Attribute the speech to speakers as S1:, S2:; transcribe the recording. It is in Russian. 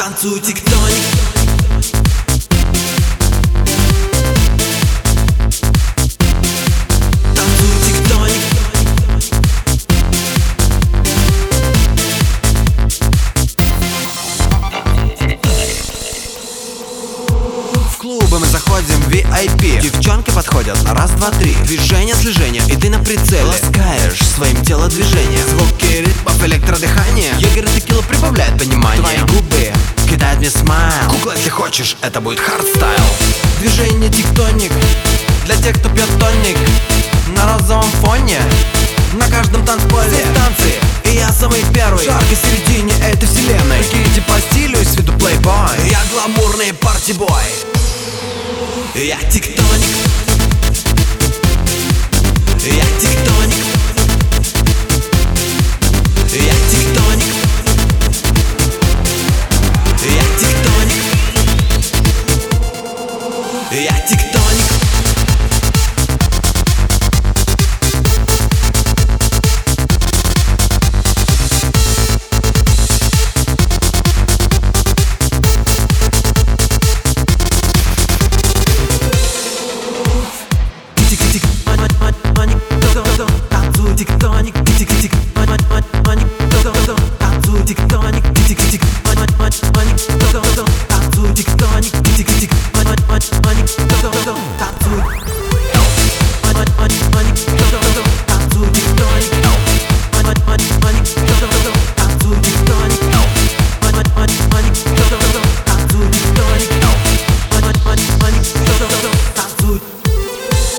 S1: Танцуй тектоник. Танцуй тектоник. В клубы мы заходим VIP. Девчонки подходят на раз, два, три. Движение, слежение, и ты на прицеле. Ласкаешь своим телодвижением. Звуки ритмов, электродыхание. Егерь текила прибавляет понимание. Твои губы кидают мне смайл. Кукла, если хочешь, это будет хардстайл. Движение тектоник для тех, кто пьет тоник. На розовом фоне, на каждом танцполе. Здесь танцы, и я самый первый. В жаркой середине этой вселенной. Прикиньте по стилю и с виду плейбой. Я гламурный партибой. Я тектоник.